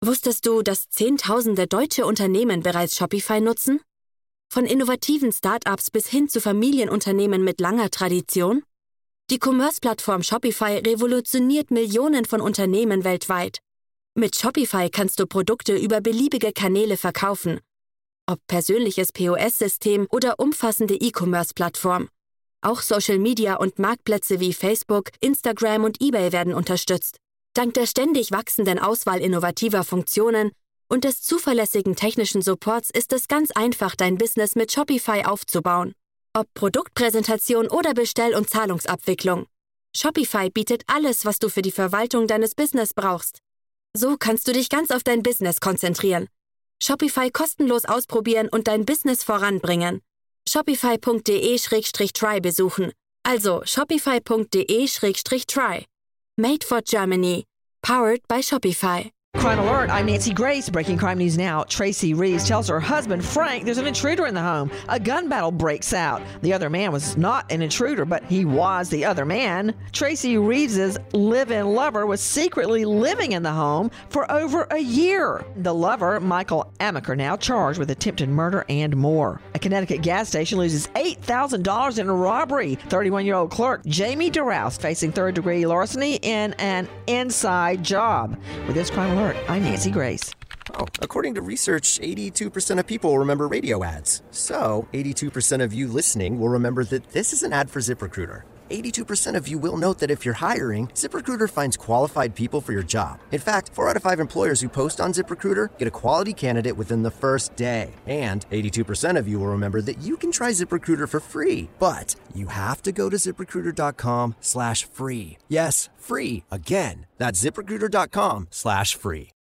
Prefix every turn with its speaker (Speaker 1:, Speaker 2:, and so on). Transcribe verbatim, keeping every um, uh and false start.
Speaker 1: Wusstest du, dass Zehntausende deutsche Unternehmen bereits Shopify nutzen? Von innovativen Start-ups bis hin zu Familienunternehmen mit langer Tradition? Die Commerce-Plattform Shopify revolutioniert Millionen von Unternehmen weltweit. Mit Shopify kannst du Produkte über beliebige Kanäle verkaufen. Ob persönliches P O S-System oder umfassende E-Commerce-Plattform. Auch Social Media und Marktplätze wie Facebook, Instagram und eBay werden unterstützt. Dank der ständig wachsenden Auswahl innovativer Funktionen und des zuverlässigen technischen Supports ist es ganz einfach, dein Business mit Shopify aufzubauen. Ob Produktpräsentation oder Bestell- und Zahlungsabwicklung. Shopify bietet alles, was du für die Verwaltung deines Business brauchst. So kannst du dich ganz auf dein Business konzentrieren. Shopify kostenlos ausprobieren und dein Business voranbringen. Shopify punkt de Schrägstrich try besuchen. Also shopify punkt de Schrägstrich try. Made for Germany. Powered by Shopify.
Speaker 2: Crime Alert, I'm Nancy Grace. Breaking crime news now. Tracy Reeves tells her husband, Frank, there's an intruder in the home. A gun battle breaks out. The other man was not an intruder, but he was the other man. Tracy Reeves' live-in lover was secretly living in the home for over a year. The lover, Michael Amaker, now charged with attempted murder and more. A Connecticut gas station loses eight thousand dollars in a robbery. thirty-one-year-old clerk Jamie DeRouse facing third-degree larceny in an inside job. With this Crime Alert, I'm Nancy Grace.
Speaker 3: Oh, according to research, eighty-two percent of people remember radio ads. So, eighty-two percent of you listening will remember that this is an ad for ZipRecruiter. eighty-two percent of you will note that if you're hiring, ZipRecruiter finds qualified people for your job. In fact, four out of five employers who post on ZipRecruiter get a quality candidate within the first day. And eighty-two percent of you will remember that you can try ZipRecruiter for free. But you have to go to ZipRecruiter.com slash free. Yes, free. Again, that's ZipRecruiter.com slash free.